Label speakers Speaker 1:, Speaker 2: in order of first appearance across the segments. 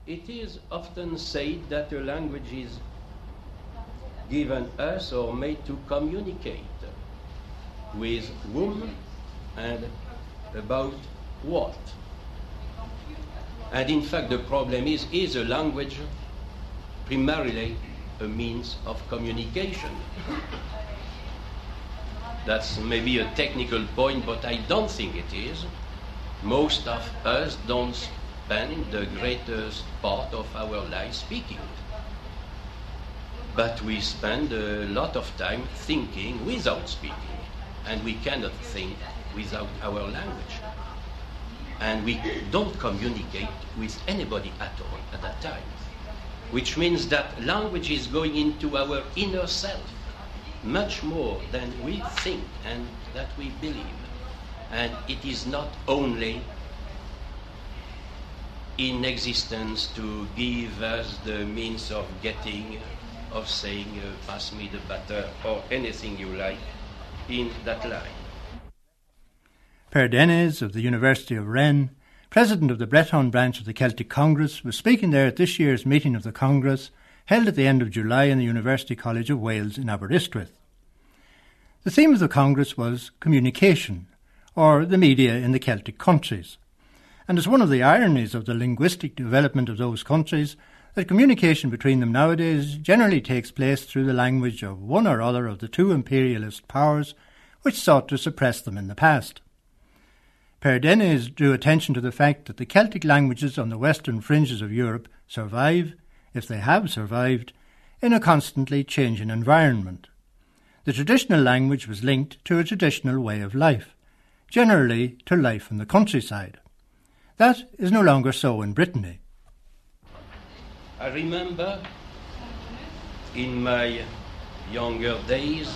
Speaker 1: It is often said that a language is given us or made to communicate with whom and about what. And in fact, the problem is a language primarily a means of communication? That's maybe a technical point, but I don't think it is. Most of us don't spend the greatest part of our life speaking. But we spend a lot of time thinking without speaking, and we cannot think without our language. And we don't communicate with anybody at all at that time, which means that language is going into our inner self much more than we think and that we believe. And it is not only in existence to give us the means of getting, of saying, pass me the butter, or anything you like in that line.
Speaker 2: Per Dennis of the University of Rennes, president of the Breton branch of the Celtic Congress, was speaking there at this year's meeting of the Congress, held at the end of July in the University College of Wales in Aberystwyth. The theme of the Congress was communication, or the media in the Celtic countries. And it's one of the ironies of the linguistic development of those countries that communication between them nowadays generally takes place through the language of one or other of the two imperialist powers which sought to suppress them in the past. Per Dennis drew attention to the fact that the Celtic languages on the western fringes of Europe survive, if they have survived, in a constantly changing environment. The traditional language was linked to a traditional way of life, generally to life in the countryside. That is no longer so in Brittany.
Speaker 1: I remember in my younger days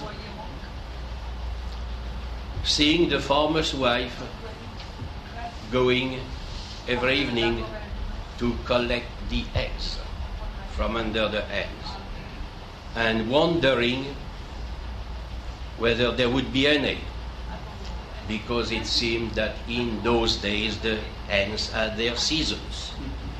Speaker 1: seeing the farmer's wife going every evening to collect the eggs from under the hens and wondering whether there would be any, because it seemed that in those days the hens had their seasons.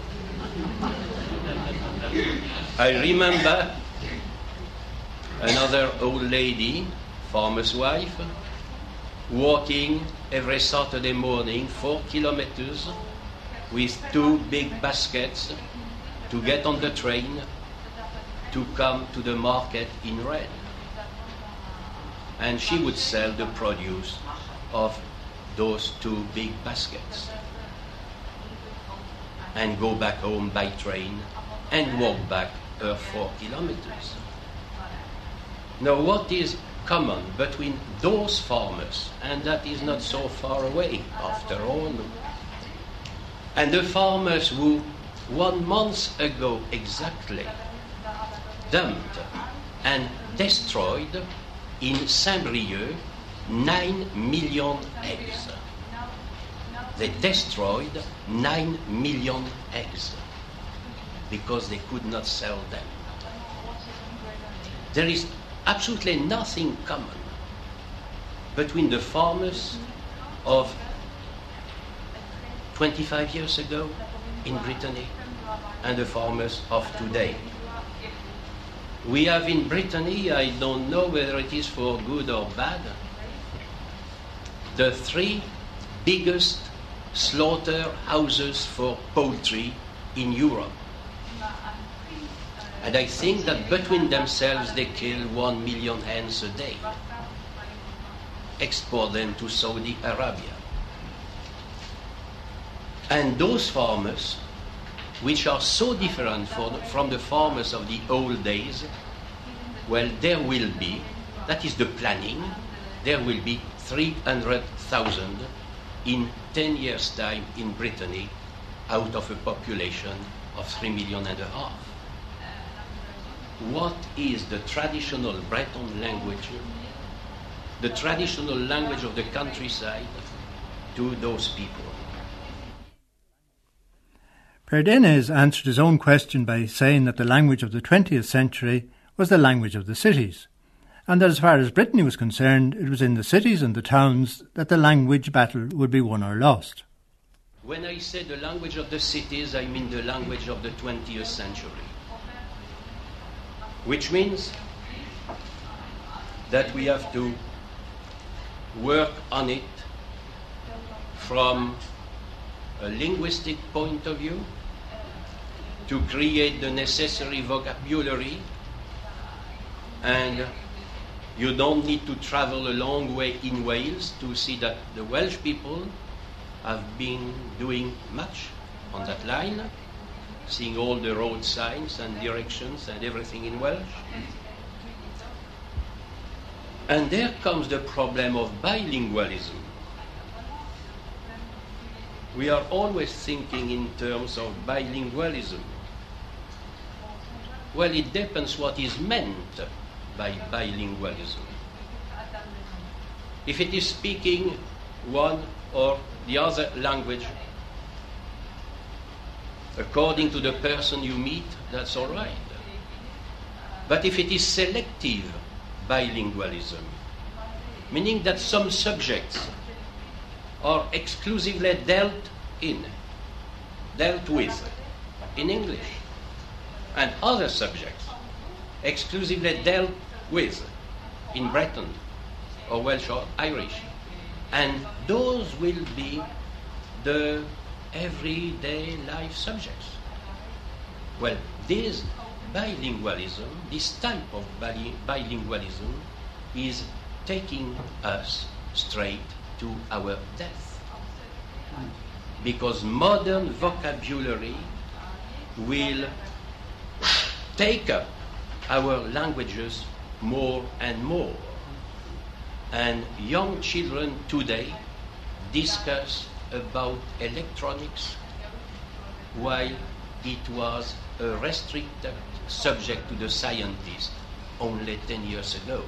Speaker 1: I remember another old lady, farmer's wife, walking every Saturday morning 4 kilometers with 2 big baskets to get on the train to come to the market in Rennes. And she would sell the produce of those 2 big baskets and go back home by train and walk back her 4 kilometers. Now, what is common between those farmers, and that is not so far away after all, and the farmers who 1 month ago exactly dumped and destroyed in Saint-Brieuc 9 million eggs. They destroyed 9 million eggs because they could not sell them. There is absolutely nothing common between the farmers of 25 years ago in Brittany and the farmers of today. We have in Brittany, I don't know whether it is for good or bad, the 3 biggest slaughterhouses for poultry in Europe. And I think that between themselves they kill 1 million hens a day, export them to Saudi Arabia. And those farmers, which are so different from the farmers of the old days, well, there will be, that is the planning, there will be 300,000 in 10 years' time in Brittany out of a population of 3.5 million. What is the traditional Breton language, the traditional language of the countryside, to those people?
Speaker 2: Per Dennis answered his own question by saying that the language of the 20th century was the language of the cities, and that as far as Brittany was concerned, it was in the cities and the towns that the language battle would be won or lost.
Speaker 1: When I say the language of the cities, I mean the language of the 20th century. Which means that we have to work on it from a linguistic point of view, to create the necessary vocabulary, and you don't need to travel a long way in Wales to see that the Welsh people have been doing much on that line, seeing all the road signs and directions and everything in Welsh. And there comes the problem of bilingualism. We are always thinking in terms of bilingualism. Well, it depends what is meant by bilingualism. If it is speaking one or the other language according to the person you meet, that's all right. But if it is selective bilingualism, meaning that some subjects are exclusively dealt with in English, and other subjects exclusively dealt with in Breton or Welsh or Irish, and those will be the everyday life subjects. Well, this bilingualism, this type of bilingualism, is taking us straight to our death. Because modern vocabulary will take up our languages more and more. And young children today discuss about electronics while it was a restricted subject to the scientists only 10 years ago.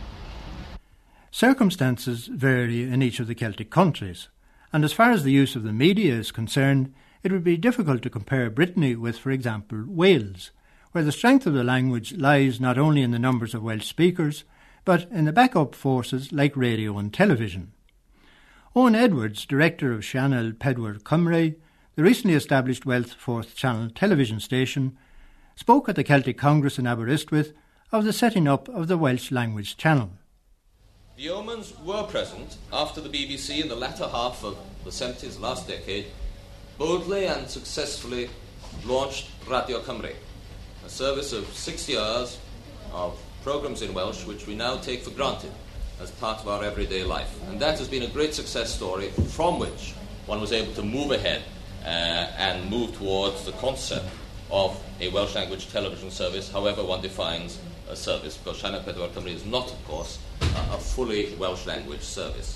Speaker 2: Circumstances vary in each of the Celtic countries, and as far as the use of the media is concerned, it would be difficult to compare Brittany with, for example, Wales, where the strength of the language lies not only in the numbers of Welsh speakers, but in the backup forces like radio and television. Owen Edwards, director of Sianel Pedwar Cymru, the recently established Welsh Fourth Channel television station, spoke at the Celtic Congress in Aberystwyth of the setting up of the Welsh language channel.
Speaker 3: The omens were present after the BBC in the latter half of the 70s, last decade, boldly and successfully launched Radio Cymru, a service of 60 hours of programmes in Welsh which we now take for granted as part of our everyday life. And that has been a great success story from which one was able to move ahead and move towards the concept of a Welsh language television service, however one defines a service, because Sianel Pedwar Cymru is not, of course, a fully Welsh language service.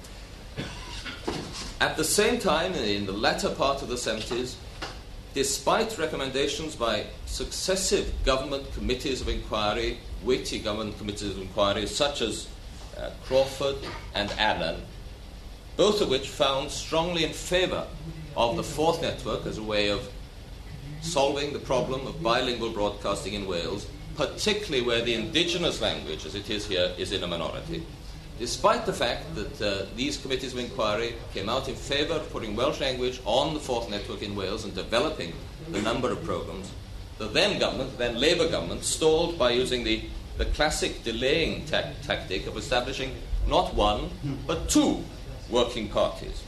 Speaker 3: At the same time, in the latter part of the 70s, despite recommendations by successive government committees of inquiry, weighty government committees of inquiry, such as Crawford and Allen, both of which found strongly in favour of the Fourth Network as a way of solving the problem of bilingual broadcasting in Wales, particularly where the indigenous language, as it is here, is in a minority. Despite the fact that these committees of inquiry came out in favour of putting Welsh language on the Fourth Network in Wales and developing the number of programmes, the then government, then Labour government, stalled by using the classic delaying tactic of establishing not one, but two working parties,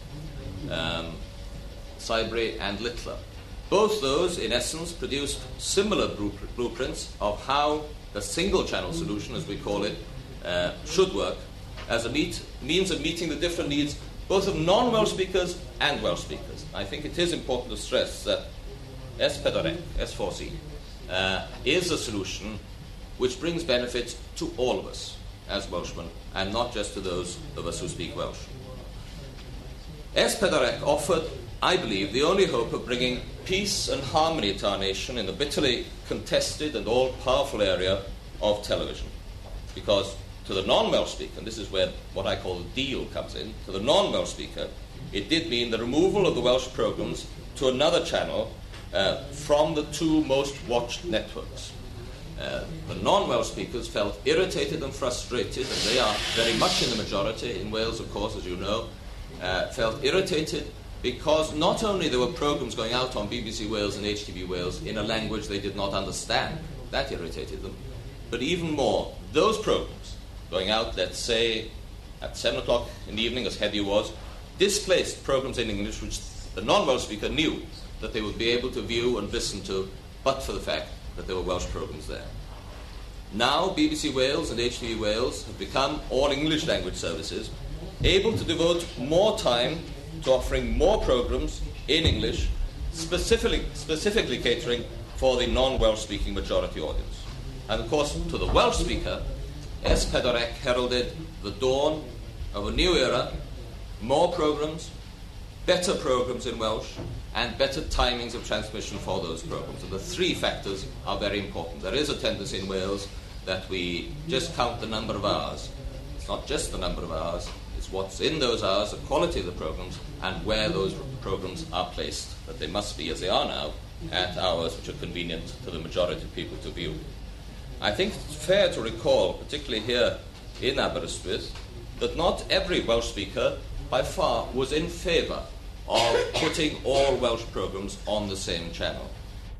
Speaker 3: Saibri and Littler. Both those, in essence, produced similar blueprints of how the single-channel solution, as we call it, should work as a means of meeting the different needs both of non-Welsh speakers and Welsh speakers. I think it is important to stress that S4C, S4C, is a solution which brings benefits to all of us as Welshmen, and not just to those of us who speak Welsh. S4C offered, I believe, the only hope of bringing peace and harmony to our nation in the bitterly contested and all-powerful area of television. Because to the non-Welsh speaker, and this is where what I call the deal comes in, to the non-Welsh speaker, it did mean the removal of the Welsh programmes to another channel from the two most watched networks. The non-Welsh speakers felt irritated and frustrated, and they are very much in the majority in Wales, of course, as you know, felt irritated because not only there were programmes going out on BBC Wales and HTV Wales in a language they did not understand, that irritated them, but even more, those programmes going out, let's say, at 7 o'clock in the evening, as heavy was, displaced programmes in English which the non-Welsh speaker knew that they would be able to view and listen to, but for the fact that there were Welsh programmes there. Now, BBC Wales and HTV Wales have become all English language services, able to devote more time to offering more programmes in English, specifically catering for the non-Welsh speaking majority audience. And of course, to the Welsh speaker, S4C heralded the dawn of a new era, more programmes, better programmes in Welsh, and better timings of transmission for those programmes. And the three factors are very important. There is a tendency in Wales that we just count the number of hours. It's not just the number of hours, it's what's in those hours, the quality of the programmes, and where those programmes are placed. That they must be, as they are now, at hours which are convenient to the majority of people to view. I think it's fair to recall, particularly here in Aberystwyth, that not every Welsh speaker, by far, was in favour of putting all Welsh programmes on the same channel.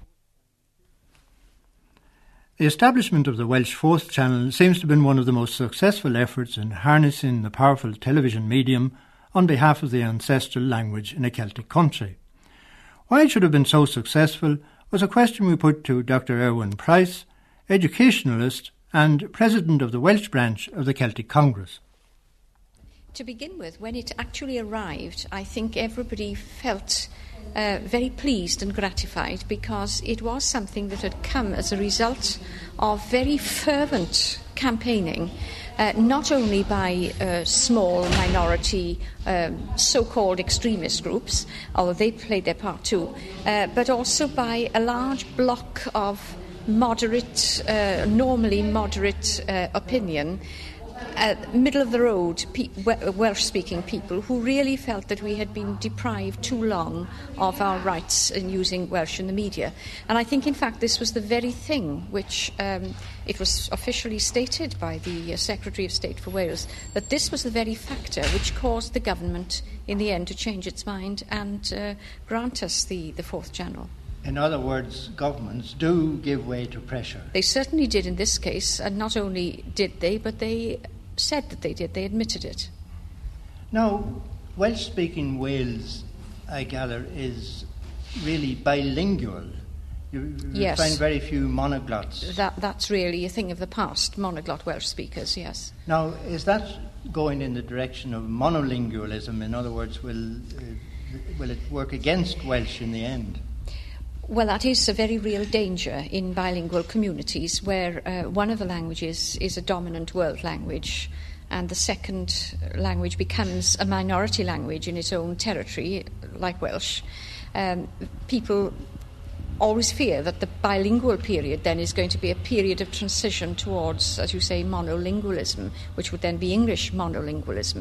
Speaker 2: The establishment of the Welsh Fourth Channel seems to have been one of the most successful efforts in harnessing the powerful television medium on behalf of the ancestral language in a Celtic country. Why it should have been so successful was a question we put to Dr. Erwin Price, educationalist and president of the Welsh branch of the Celtic Congress.
Speaker 4: To begin with, when it actually arrived, I think everybody felt very pleased and gratified because it was something that had come as a result of very fervent campaigning, not only by small minority so-called extremist groups, although they played their part too, but also by a large block of moderate, normally moderate opinion, middle-of-the-road Welsh-speaking people who really felt that we had been deprived too long of our rights in using Welsh in the media. And I think, in fact, this was the very thing which it was officially stated by the Secretary of State for Wales, that this was the very factor which caused the government, in the end, to change its mind and grant us the fourth channel.
Speaker 2: In other words, governments do give way to pressure.
Speaker 4: They certainly did in this case, and not only did they, but they said that they did, they admitted it.
Speaker 2: Now, Welsh-speaking Wales, I gather, is really bilingual. You
Speaker 4: yes.
Speaker 2: find very few monoglots.
Speaker 4: That's really a thing of the past, monoglot Welsh speakers, yes.
Speaker 2: Now, is that going in the direction of monolingualism? In other words, will it work against Welsh in the end?
Speaker 4: Well, that is a very real danger in bilingual communities where one of the languages is a dominant world language and the second language becomes a minority language in its own territory, like Welsh. People always fear that the bilingual period then is going to be a period of transition towards, as you say, monolingualism, which would then be English monolingualism.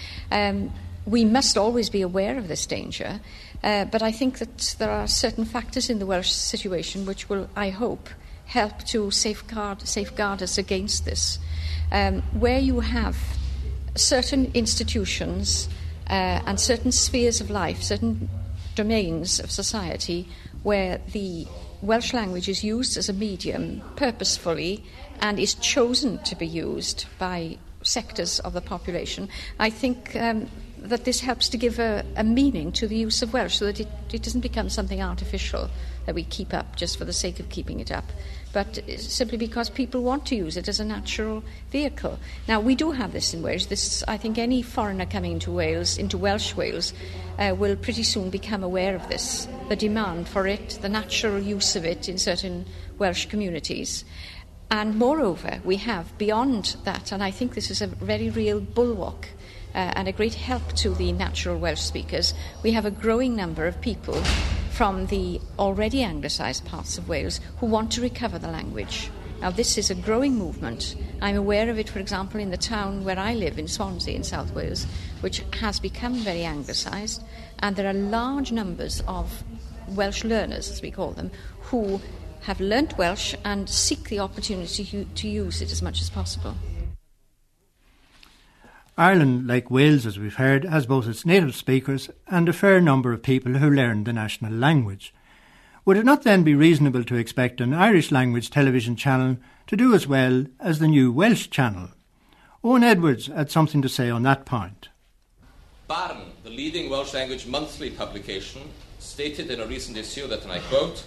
Speaker 4: We must always be aware of this danger, but I think that there are certain factors in the Welsh situation which will, I hope, help to safeguard us against this. Where you have certain institutions and certain spheres of life, certain domains of society where the Welsh language is used as a medium purposefully and is chosen to be used by sectors of the population, I think that this helps to give a meaning to the use of Welsh so that it doesn't become something artificial that we keep up just for the sake of keeping it up, but simply because people want to use it as a natural vehicle. Now, we do have this in Wales. I think any foreigner coming into Wales, into Welsh Wales, will pretty soon become aware of this, the demand for it, the natural use of it in certain Welsh communities. And moreover, we have beyond that, and I think this is a very real bulwark and a great help to the natural Welsh speakers, we have a growing number of people from the already anglicised parts of Wales who want to recover the language. Now, this is a growing movement. I'm aware of it, for example, in the town where I live, in Swansea, in South Wales, which has become very anglicised, and there are large numbers of Welsh learners, as we call them, who have learnt Welsh and seek the opportunity to use it as much as possible.
Speaker 2: Ireland, like Wales, as we've heard, has both its native speakers and a fair number of people who learn the national language. Would it not then be reasonable to expect an Irish language television channel to do as well as the new Welsh channel? Owen Edwards had something to say on that point.
Speaker 3: Barn, the leading Welsh language monthly publication, stated in a recent issue that, and I quote,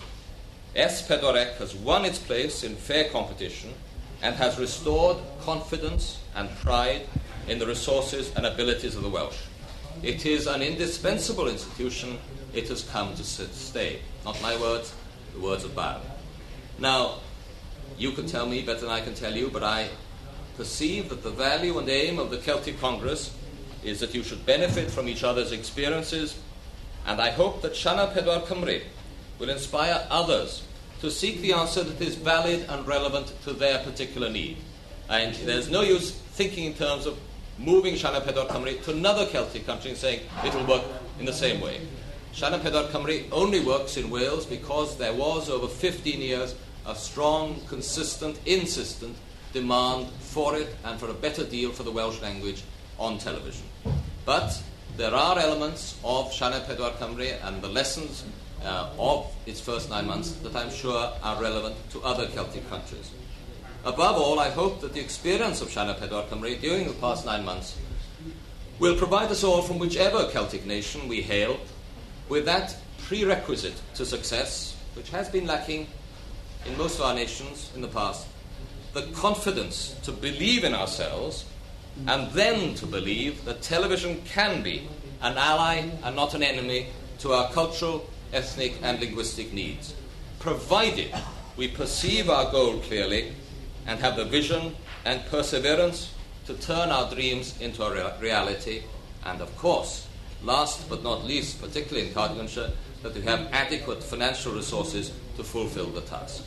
Speaker 3: S4C has won its place in fair competition and has restored confidence and pride in the resources and abilities of the Welsh. It is an indispensable institution. It has come to stay. Not my words, the words of Barn. Now, you can tell me better than I can tell you, but I perceive that the value and aim of the Celtic Congress is that you should benefit from each other's experiences, and I hope that Sianel Pedwar Cymru will inspire others to seek the answer that is valid and relevant to their particular need. And there's no use thinking in terms of moving Sianel Pedwar Cymru to another Celtic country and saying it'll work in the same way. Sianel Pedwar Cymru only works in Wales because there was, over 15 years, a strong, consistent, insistent demand for it and for a better deal for the Welsh language on television. But there are elements of Sianel Pedwar Cymru and the lessons of its first 9 months that I'm sure are relevant to other Celtic countries. Above all, I hope that the experience of Sianel Pedwar Cymru during the past 9 months will provide us all, from whichever Celtic nation we hail, with that prerequisite to success, which has been lacking in most of our nations in the past, the confidence to believe in ourselves and then to believe that television can be an ally and not an enemy to our cultural, ethnic and linguistic needs, provided we perceive our goal clearly and have the vision and perseverance to turn our dreams into a reality, and of course, last but not least, particularly in Cardiganshire, that we have adequate financial resources to fulfil the task.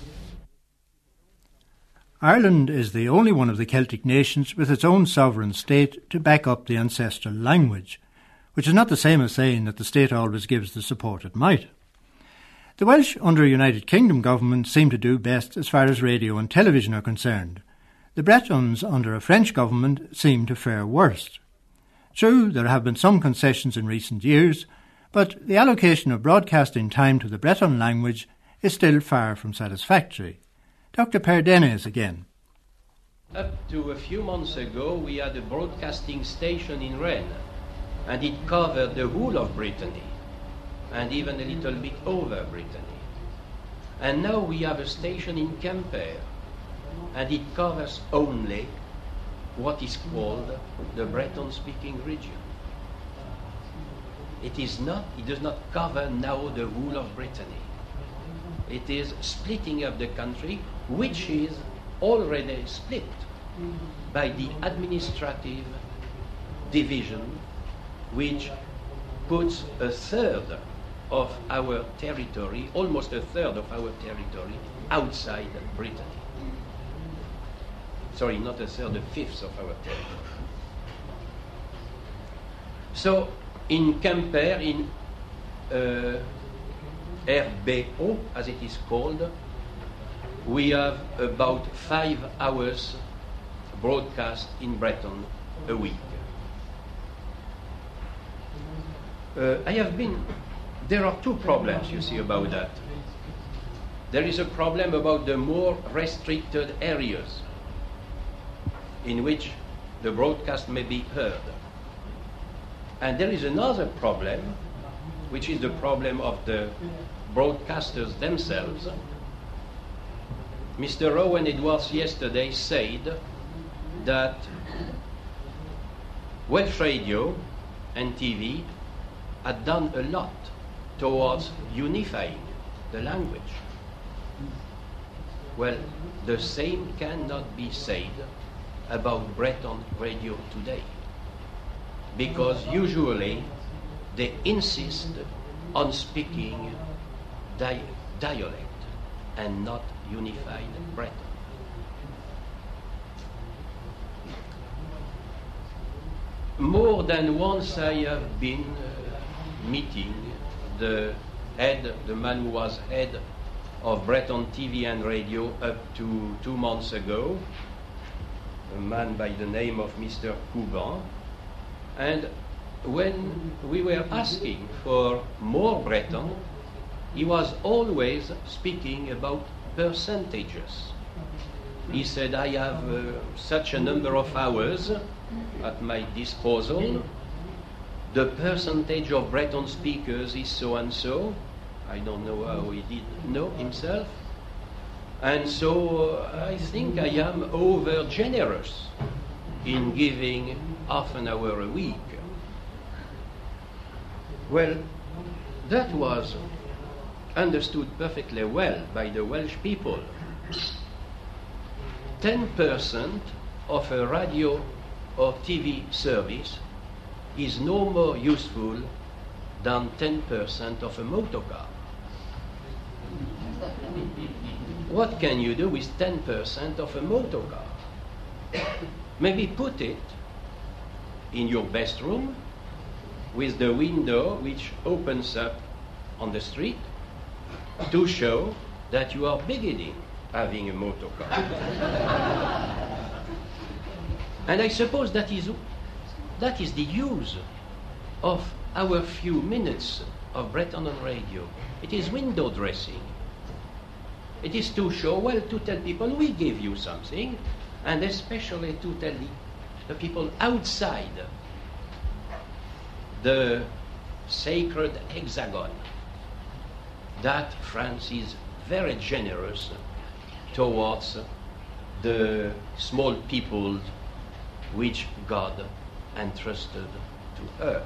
Speaker 2: Ireland is the only one of the Celtic nations with its own sovereign state to back up the ancestral language, which is not the same as saying that the state always gives the support it might. The Welsh under a United Kingdom government seem to do best as far as radio and television are concerned. The Bretons under a French government seem to fare worst. True, there have been some concessions in recent years, but the allocation of broadcasting time to the Breton language is still far from satisfactory. Dr. Per Dennis again.
Speaker 1: Up to a few months ago, we had a broadcasting station in Rennes, and it covered the whole of Brittany, and even a little bit over Brittany. And now we have a station in Quimper, and it covers only what is called the Breton-speaking region. It does not cover now the whole of Brittany. It is splitting up the country, which is already split by the administrative division, which puts a third of our territory, almost a third of our territory, outside Brittany. Sorry, not a third, a fifth of our territory. So, in Quimper, in RBO, as it is called, we have about 5 hours broadcast in Breton a week. There are 2 problems, you see, about that. There is a problem about the more restricted areas in which the broadcast may be heard. And there is another problem, which is the problem of the broadcasters themselves. Mr. Owen Edwards yesterday said that Welsh radio and TV had done a lot towards unifying the language. Well, the same cannot be said about Breton radio today, because usually they insist on speaking dialect and not unified Breton. More than once I have been meeting the man who was head of Breton TV and radio up to 2 months ago, a man by the name of Mr. Couban, And when we were asking for more Breton, he was always speaking about percentages. He said, I have such a number of hours at my disposal. The percentage of Breton speakers is so and so. I don't know how he did know himself. And so I think I am over generous in giving half an hour a week. Well, that was understood perfectly well by the Welsh people. 10% of a radio or TV service is no more useful than 10% of a motorcar. What can you do with 10% of a motorcar? Maybe put it in your best room with the window which opens up on the street to show that you are beginning having a motorcar. And I suppose that is the use of our few minutes of Breton on radio. It is window dressing. It is to show, well, to tell people we gave you something, and especially to tell the people outside the sacred hexagon that France is very generous towards the small people which God entrusted to her.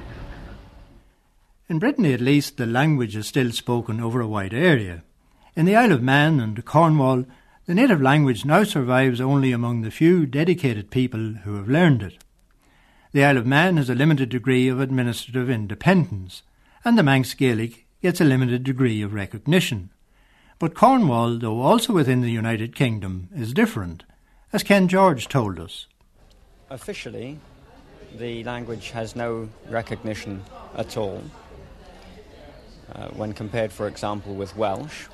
Speaker 2: In Brittany, at least, the language is still spoken over a wide area. In the Isle of Man and Cornwall, the native language now survives only among the few dedicated people who have learned it. The Isle of Man has a limited degree of administrative independence, and the Manx Gaelic gets a limited degree of recognition. But Cornwall, though also within the United Kingdom, is different, as Ken George told us.
Speaker 5: Officially, the language has no recognition at all when compared, for example, with Welsh.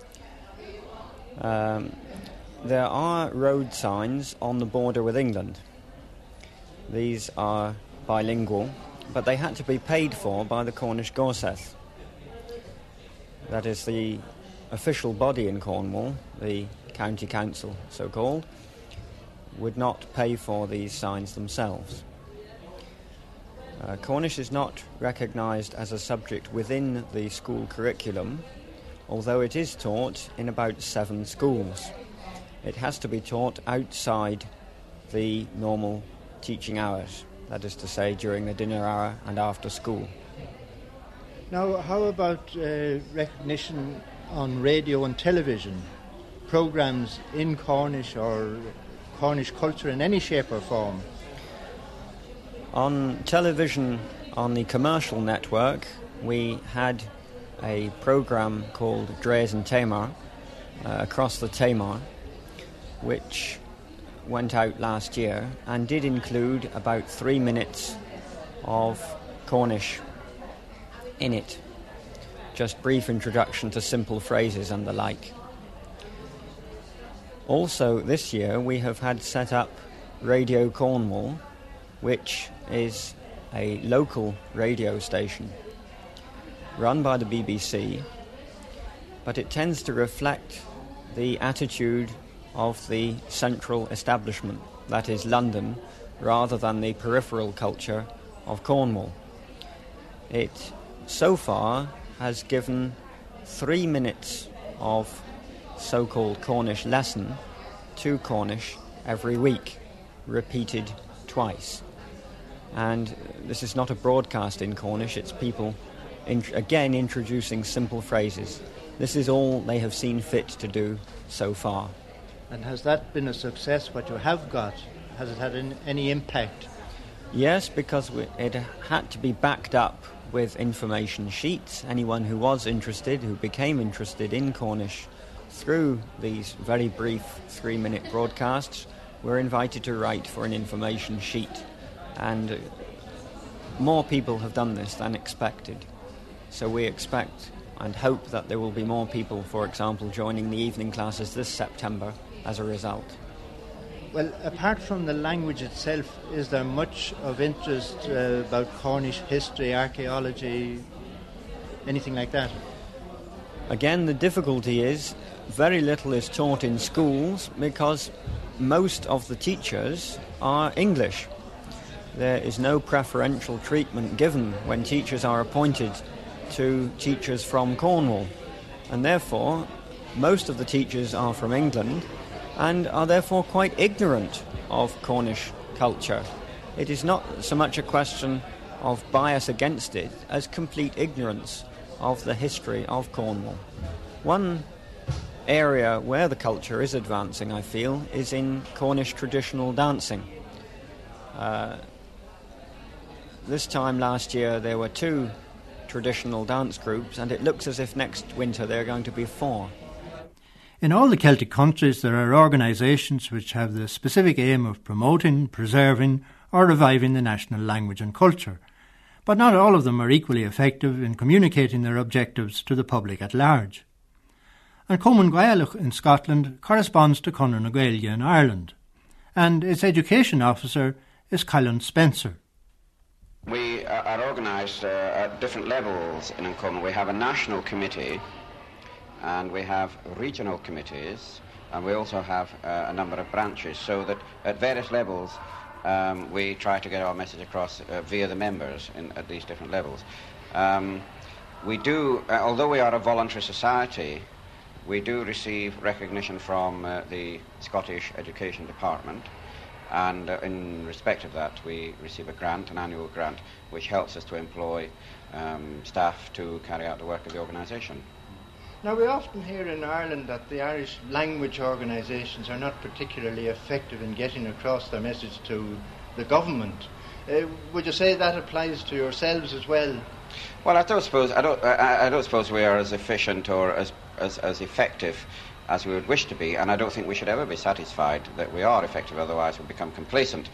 Speaker 5: There are road signs on the border with England. These are bilingual, but they had to be paid for by the Cornish Gorsedd. That is the official body in Cornwall, the county council, so-called, would not pay for these signs themselves. Cornish is not recognised as a subject within the school curriculum, although it is taught in about 7 schools. It has to be taught outside the normal teaching hours, that is to say during the dinner hour and after school.
Speaker 2: Now, how about recognition on radio and television? Programmes in Cornish or Cornish culture in any shape or form?
Speaker 5: On television, on the commercial network, we had a programme called Dres and Tamar, Across the Tamar, which went out last year and did include about 3 minutes of Cornish in it. Just brief introduction to simple phrases and the like. Also, this year we have had set up Radio Cornwall, which is a local radio station run by the BBC, but it tends to reflect the attitude of the central establishment, that is London, rather than the peripheral culture of Cornwall. It, so far, has given 3 minutes of so-called Cornish lesson to Cornish every week, repeated twice. And this is not a broadcast in Cornish, it's people again introducing simple phrases. This is all they have seen fit to do so far.
Speaker 2: And has that been a success, what you have got? Has it had any impact?
Speaker 5: Yes, because it had to be backed up with information sheets. Anyone who was interested, who became interested in Cornish through these very brief 3-minute broadcasts, were invited to write for an information sheet. And more people have done this than expected. So we expect and hope that there will be more people, for example, joining the evening classes this September as a result.
Speaker 2: Well, apart from the language itself, is there much of interest about Cornish history, archaeology, anything like that?
Speaker 5: Again, the difficulty is very little is taught in schools because most of the teachers are English. There is no preferential treatment given when teachers are appointed to teachers from Cornwall, and therefore most of the teachers are from England and are therefore quite ignorant of Cornish culture. It is not so much a question of bias against it as complete ignorance of the history of Cornwall. One area where the culture is advancing, I feel, is in Cornish traditional dancing. This time last year there were 2 traditional dance groups, and it looks as if next winter there are going to be 4.
Speaker 2: In all the Celtic countries there are organisations which have the specific aim of promoting, preserving or reviving the national language and culture, but not all of them are equally effective in communicating their objectives to the public at large. And Cumann Gaelach in Scotland corresponds to Conradh na Gaeilge in Ireland, and its education officer is Colin Spencer.
Speaker 6: We are organised at different levels in Cumann. We have a national committee, and we have regional committees, and we also have a number of branches, so that at various levels we try to get our message across via the members at these different levels. We do, although we are a voluntary society, we do receive recognition from the Scottish Education Department, and in respect of that we receive a grant, an annual grant, which helps us to employ staff to carry out the work of the organisation.
Speaker 2: Now, we often hear in Ireland that the Irish language organisations are not particularly effective in getting across their message to the government. Would you say that applies to yourselves as well?
Speaker 6: Well, I don't suppose we are as efficient or as effective as we would wish to be, and I don't think we should ever be satisfied that we are effective, otherwise we'll become complacent.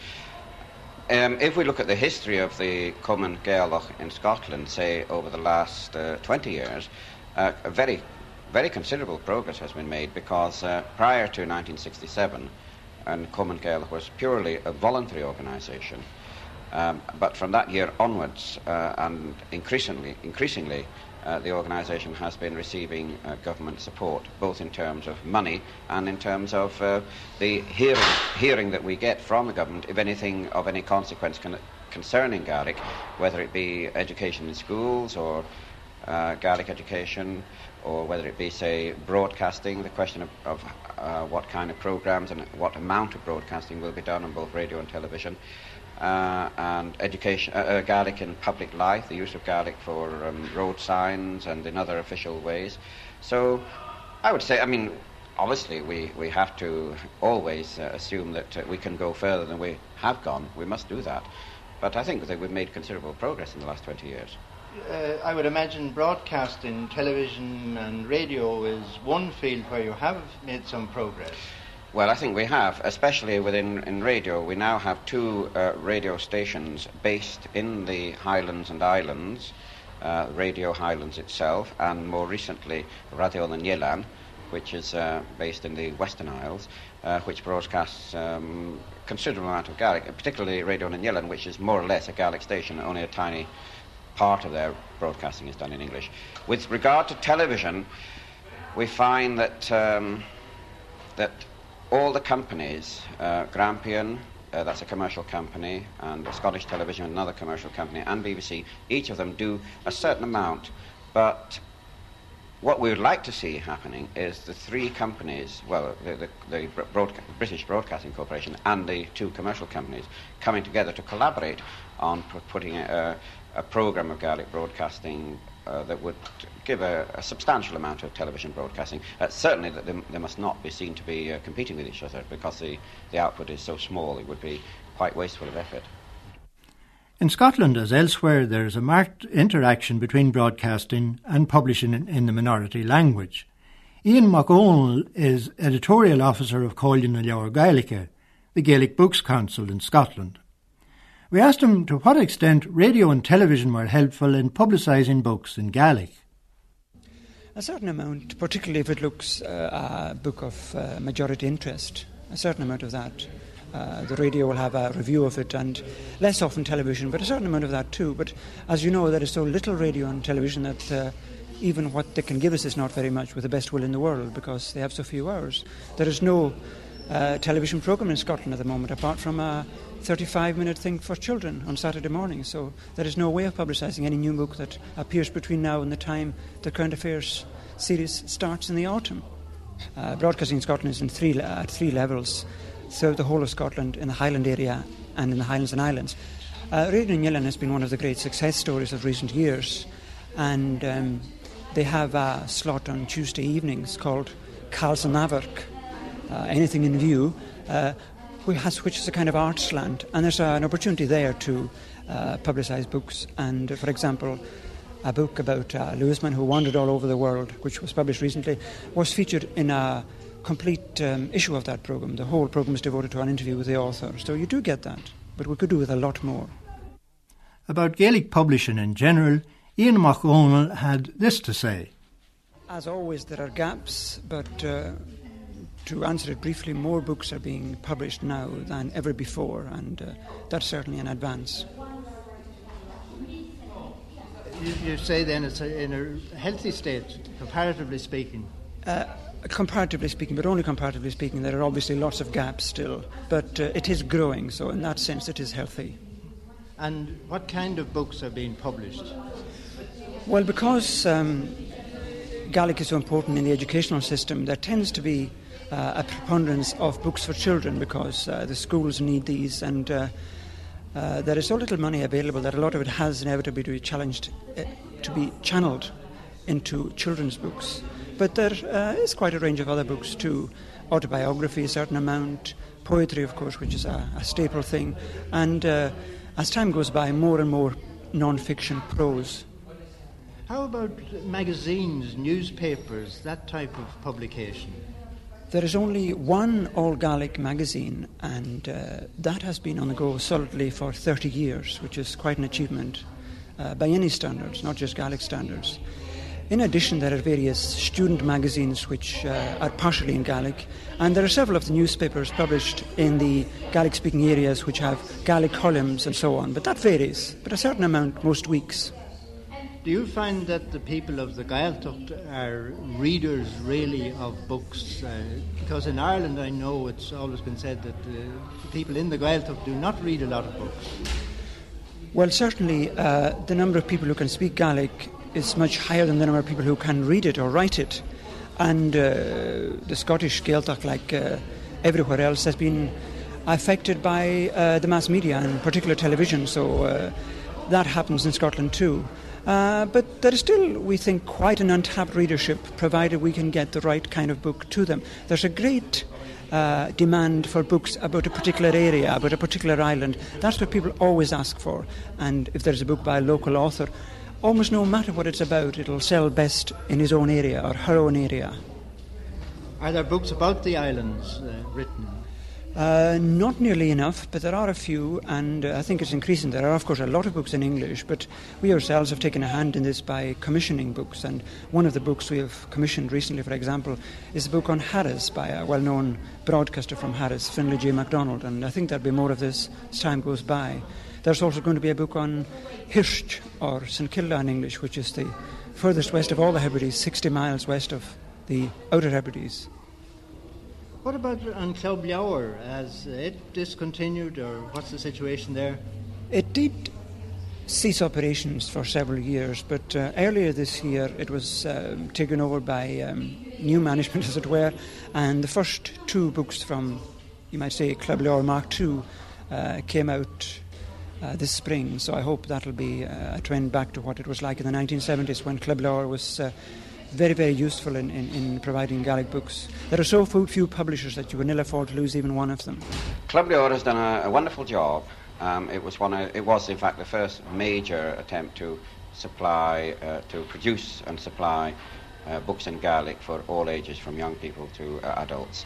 Speaker 6: If we look at the history of the Cumann Gaelach in Scotland, say over the last 20 years, a very considerable progress has been made, because prior to 1967, and Cumann Gaelach was purely a voluntary organisation, but from that year onwards, and increasingly, the organisation has been receiving government support, both in terms of money and in terms of the hearing that we get from the government, if anything of any consequence concerning Gaelic, whether it be education in schools or Gaelic education, or whether it be, say, broadcasting, the question of what kind of programmes and what amount of broadcasting will be done on both radio and television, and education, Gaelic in public life, the use of Gaelic for road signs and in other official ways. So I would say, I mean, obviously we have to always assume that we can go further than we have gone. We must do that. But I think that we've made considerable progress in the last 20 years.
Speaker 2: I would imagine broadcasting, television and radio is one field where you have made some progress.
Speaker 6: Well, I think we have, especially in radio. We now have 2 radio stations based in the Highlands and Islands, Radio Highlands itself, and more recently Radio na NGiellan, which is based in the Western Isles, which broadcasts considerable amount of Gaelic, particularly Radio na NGiellan, which is more or less a Gaelic station. Only a tiny part of their broadcasting is done in English. With regard to television, we find that that all the companies, Grampian, that's a commercial company, and Scottish Television, another commercial company, and BBC, each of them do a certain amount. But what we would like to see happening is the 3 companies, well, the British Broadcasting Corporation and the 2 commercial companies, coming together to collaborate on putting a programme of Gaelic broadcasting that would give a substantial amount of television broadcasting. Certainly that they must not be seen to be competing with each other, because the output is so small it would be quite wasteful of effort.
Speaker 2: In Scotland, as elsewhere, there is a marked interaction between broadcasting and publishing in the minority language. Ian McO'Neill is editorial officer of Comhairle na Leabhar Gaeilge, the Gaelic Books Council in Scotland. We asked him to what extent radio and television were helpful in publicising books in Gaelic.
Speaker 7: A certain amount, particularly if it looks a book of majority interest, a certain amount of that The radio will have a review of it, and less often television, but a certain amount of that too. But as you know, there is so little radio and television that even what they can give us is not very much, with the best will in the world, because they have so few hours. There is no television programme in Scotland at the moment, apart from a 35-minute thing for children on Saturday morning. So there is no way of publicising any new book that appears between now and the time the Current Affairs series starts in the autumn. Broadcasting in Scotland is at three levels, throughout the whole of Scotland, in the Highland area and in the Highlands and Islands. Radio Newlyn has been one of the great success stories of recent years, and they have a slot on Tuesday evenings called Calsa Navark, Anything in View, which is a kind of art slant, and there's an opportunity there to publicise books. And for example, a book about Lewisman who wandered all over the world, which was published recently, was featured in a complete issue of that programme. The whole programme is devoted to an interview with the author, so you do get that, but we could do with a lot more.
Speaker 2: About Gaelic publishing in general, Ian McO'Neill had this to say.
Speaker 7: As always, there are gaps, but to answer it briefly, more books are being published now than ever before, and that's certainly an advance.
Speaker 2: You say then it's in a healthy state, comparatively speaking?
Speaker 7: Comparatively speaking, but only comparatively speaking. There are obviously lots of gaps still, but it is growing, so in that sense it is healthy.
Speaker 2: And what kind of books are being published?
Speaker 7: Well, because Gaelic is so important in the educational system, there tends to be a preponderance of books for children, because the schools need these, and there is so little money available that a lot of it has inevitably to be channeled into children's books. But there is quite a range of other books too. Autobiography, a certain amount, poetry, of course, which is a staple thing, and as time goes by, more and more non-fiction prose.
Speaker 2: How about magazines, newspapers, that type of publication?
Speaker 7: There is only one all-Gaelic magazine, and that has been on the go solidly for 30 years, which is quite an achievement by any standards, not just Gaelic standards. In addition, there are various student magazines which are partially in Gaelic, and there are several of the newspapers published in the Gaelic-speaking areas which have Gaelic columns and so on, but that varies, but a certain amount most weeks.
Speaker 2: Do you find that the people of the Gaeltacht are readers really of books? Because in Ireland I know it's always been said that the people in the Gaeltacht do not read a lot of books.
Speaker 7: Well, certainly the number of people who can speak Gaelic is much higher than the number of people who can read it or write it. And the Scottish Gaeltacht, like everywhere else, has been affected by the mass media, and in particular television, so that happens in Scotland too. But there is still, we think, quite an untapped readership, provided we can get the right kind of book to them. There's a great demand for books about a particular area, about a particular island. That's what people always ask for. And if there's a book by a local author, almost no matter what it's about, it'll sell best in his own area or her own area.
Speaker 2: Are there books about the islands written?
Speaker 7: Not nearly enough, but there are a few, and I think it's increasing. There are, of course, a lot of books in English, but we ourselves have taken a hand in this by commissioning books, and one of the books we have commissioned recently, for example, is a book on Harris by a well-known broadcaster from Harris, Finlay J. MacDonald, and I think there'll be more of this as time goes by. There's also going to be a book on Hirsch, or St Kilda in English, which is the furthest west of all the Hebrides, 60 miles west of the Outer Hebrides.
Speaker 2: What about on Club Leabhar? Has it discontinued, or what's the situation there?
Speaker 7: It did cease operations for several years, but earlier this year it was taken over by new management, as it were, and the first two books from, you might say, Club Leabhar Mark II came out this spring, so I hope that'll be a trend back to what it was like in the 1970s when Club Leabhar was very, very useful in providing Gaelic books. There are so few publishers that you would never afford to lose even one of them.
Speaker 6: Club Leabhar has done a wonderful job. It was in fact the first major attempt to produce and supply books in Gaelic for all ages, from young people to adults.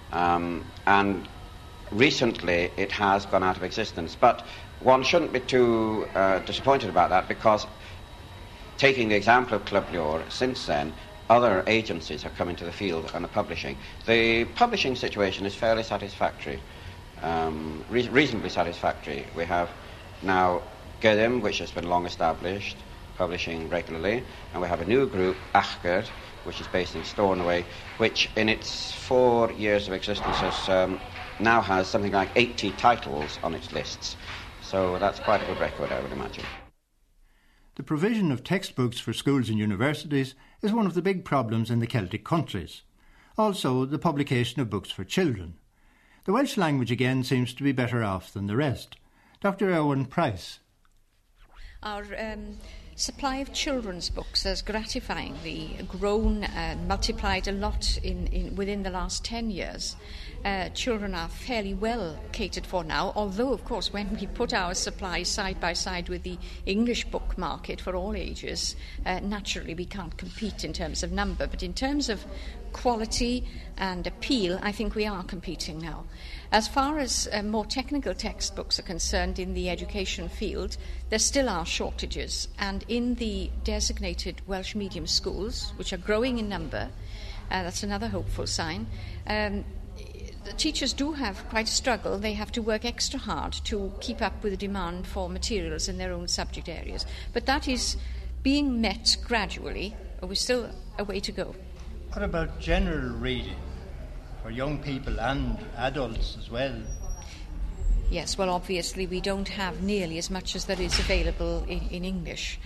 Speaker 6: And recently it has gone out of existence, but one shouldn't be too disappointed about that, because taking the example of Club Leabhar, since then, other agencies have come into the field and are publishing. The publishing situation is fairly satisfactory. reasonably satisfactory. We have now Gedem, which has been long established, publishing regularly, and we have a new group, Achgert, which is based in Stornoway, which in its 4 years of existence now has something like 80 titles on its lists. So that's quite a good record, I would imagine.
Speaker 2: The provision of textbooks for schools and universities is one of the big problems in the Celtic countries. Also, the publication of books for children. The Welsh language again seems to be better off than the rest. Dr. Owen Price.
Speaker 4: Our supply of children's books has gratifyingly grown and multiplied a lot within the last 10 years. Children are fairly well catered for now, although, of course, when we put our supply side by side with the English book market for all ages, naturally we can't compete in terms of number, but in terms of quality and appeal, I think we are competing now. As far as more technical textbooks are concerned in the education field, there still are shortages, and in the designated Welsh medium schools, which are growing in number, that's another hopeful sign, the teachers do have quite a struggle. They have to work extra hard to keep up with the demand for materials in their own subject areas. But that is being met gradually. We're still a way to go.
Speaker 2: What about general reading for young people and adults as well?
Speaker 4: Yes, well, obviously we don't have nearly as much as there is available in English.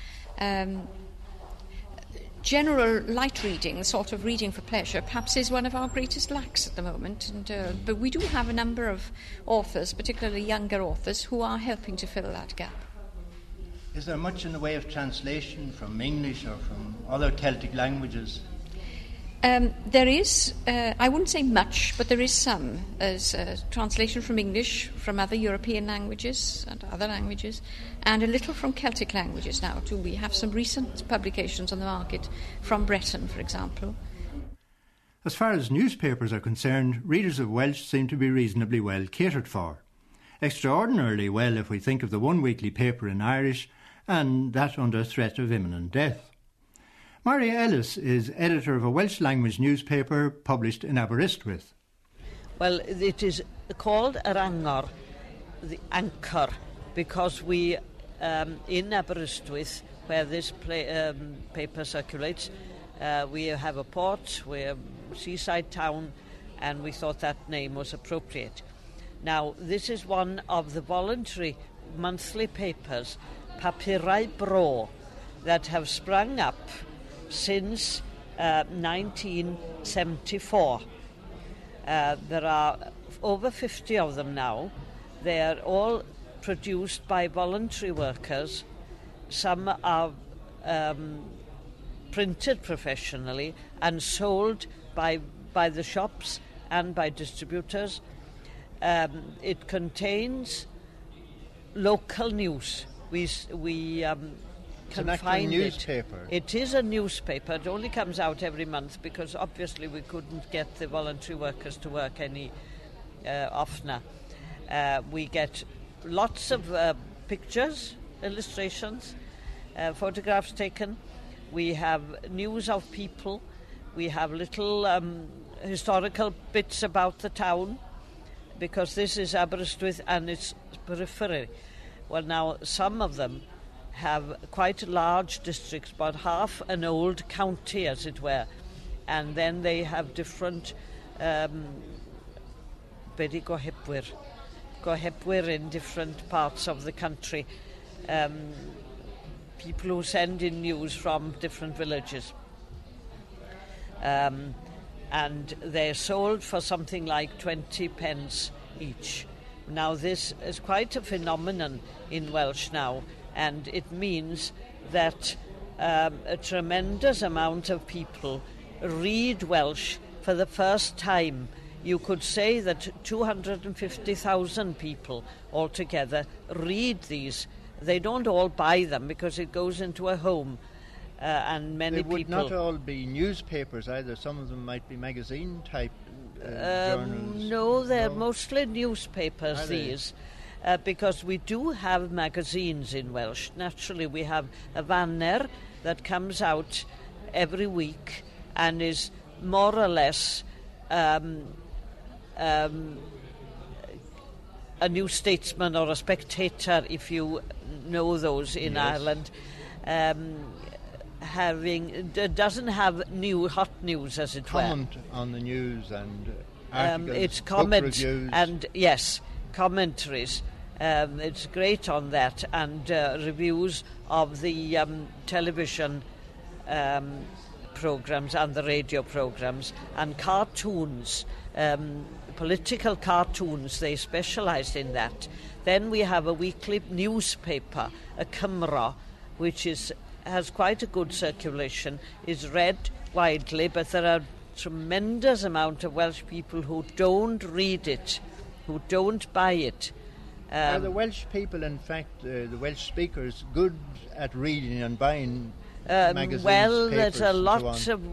Speaker 4: General light reading, sort of reading for pleasure, perhaps is one of our greatest lacks at the moment. But we do have a number of authors, particularly younger authors, who are helping to fill that gap.
Speaker 2: Is there much in the way of translation from English or from other Celtic languages?
Speaker 4: There is, I wouldn't say much, but there is some. There's translation from English, from other European languages and other languages, and a little from Celtic languages now too. We have some recent publications on the market from Breton, for example.
Speaker 2: As far as newspapers are concerned, readers of Welsh seem to be reasonably well catered for. Extraordinarily well if we think of the one weekly paper in Irish, and that under threat of imminent death. Maria Ellis is editor of a Welsh language newspaper published in Aberystwyth.
Speaker 8: Well, it is called Yr Angor, the anchor, because we, in Aberystwyth, where this paper circulates, we have a port, we're a seaside town, and we thought that name was appropriate. Now, this is one of the voluntary monthly papers, Papurau Bro, that have sprung up since 1974. There are over 50 of them now. They are all produced by voluntary workers. Some are printed professionally and sold by the shops and by distributors. It contains local news. We can find
Speaker 2: newspaper.
Speaker 8: It is a newspaper. It only comes out every month because obviously we couldn't get the voluntary workers to work any oftener. We get lots of pictures, illustrations, photographs taken. We have news of people. We have little historical bits about the town, because this is Aberystwyth and its periphery. Well, now, some of them have quite large districts, about half an old county, as it were, and then they have different gohebwyr in different parts of the country, people who send in news from different villages, and they're sold for something like 20 pence each. Now, this is quite a phenomenon in Welsh now, and it means that a tremendous amount of people read Welsh for the first time. You could say that 250,000 people altogether read these. They don't all buy them because it goes into a home, and many people...
Speaker 2: They would not all be newspapers either. Some of them might be magazine-type journals.
Speaker 8: No, they're mostly newspapers, these. Because we do have magazines in Welsh. Naturally, we have a Vanner that comes out every week and is more or less a New Statesman or a Spectator, if you know those in Ireland, doesn't have new hot news, as it were.
Speaker 2: Comment on the news and articles,
Speaker 8: it's
Speaker 2: book
Speaker 8: comments
Speaker 2: reviews.
Speaker 8: and commentaries. It's great on that, and reviews of the television programmes and the radio programmes, and cartoons, political cartoons. They specialise in that. Then we have a weekly newspaper, a Cymro, which has quite a good circulation, is read widely, but there are tremendous amount of Welsh people who don't read it, who don't buy it.
Speaker 2: Are the Welsh people, in fact, the Welsh speakers, good at reading and buying magazines,
Speaker 8: well,
Speaker 2: papers,
Speaker 8: there's a lot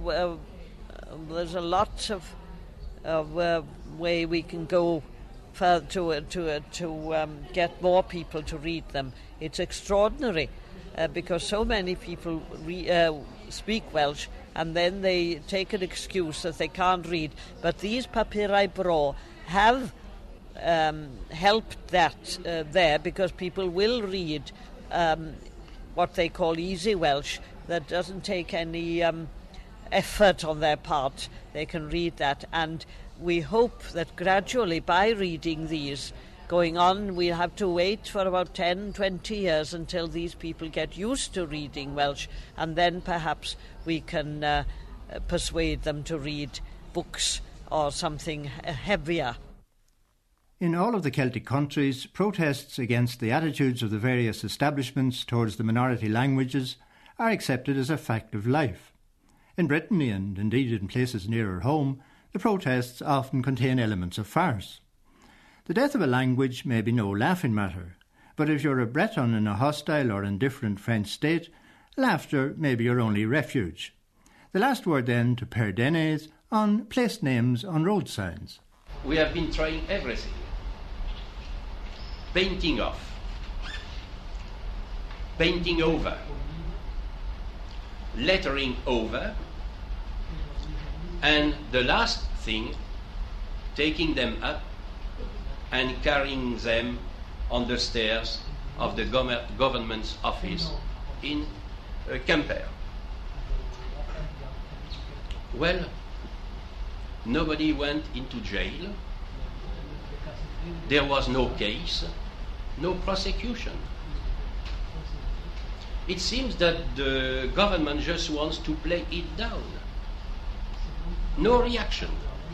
Speaker 8: of way we can go further to get more people to read them. It's extraordinary because so many people speak Welsh, and then they take an excuse that they can't read. But these Papurau Bro have helped that there, because people will read what they call easy Welsh that doesn't take any effort on their part. They can read that, and we hope that gradually, by reading these going on, we'll have to wait for about 10-20 years until these people get used to reading Welsh, and then perhaps we can persuade them to read books or something heavier.
Speaker 2: In all of the Celtic countries, protests against the attitudes of the various establishments towards the minority languages are accepted as a fact of life. In Brittany, and indeed in places nearer home, the protests often contain elements of farce. The death of a language may be no laughing matter, but if you're a Breton in a hostile or indifferent French state, laughter may be your only refuge. The last word then to Per Dennis on place names on road signs.
Speaker 1: We have been trying everything. Painting off, painting over, lettering over, and the last thing, taking them up and carrying them on the stairs of the government's office in Quimper. Well, nobody went into jail. There was no case, no prosecution. It seems that the government just wants to play it down. No reaction.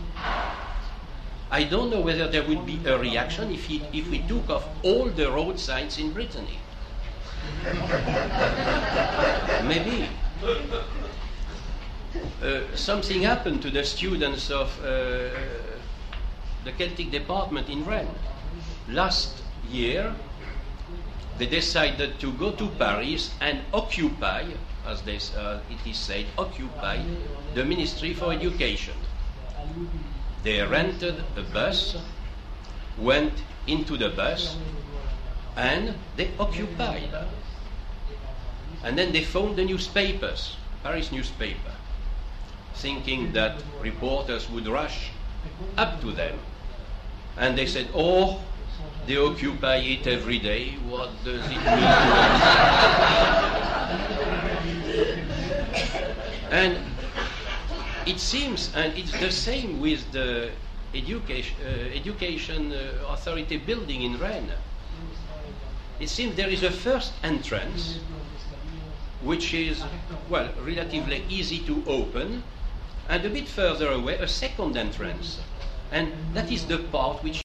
Speaker 1: I don't know whether there would be a reaction if we took off all the road signs in Brittany. Maybe. Something happened to the students of the Celtic department in Rennes. Last year, they decided to go to Paris and occupy, as it is said, occupy the Ministry for Education. They rented a bus, went into the bus, and they occupied. And then they phoned the newspapers, Paris newspaper, thinking that reporters would rush up to them. And they said, oh, they occupy it every day. What does it mean to us? And it seems, and it's the same with the education authority building in Rennes. It seems there is a first entrance, which is, well, relatively easy to open, and a bit further away, a second entrance. And that is the part which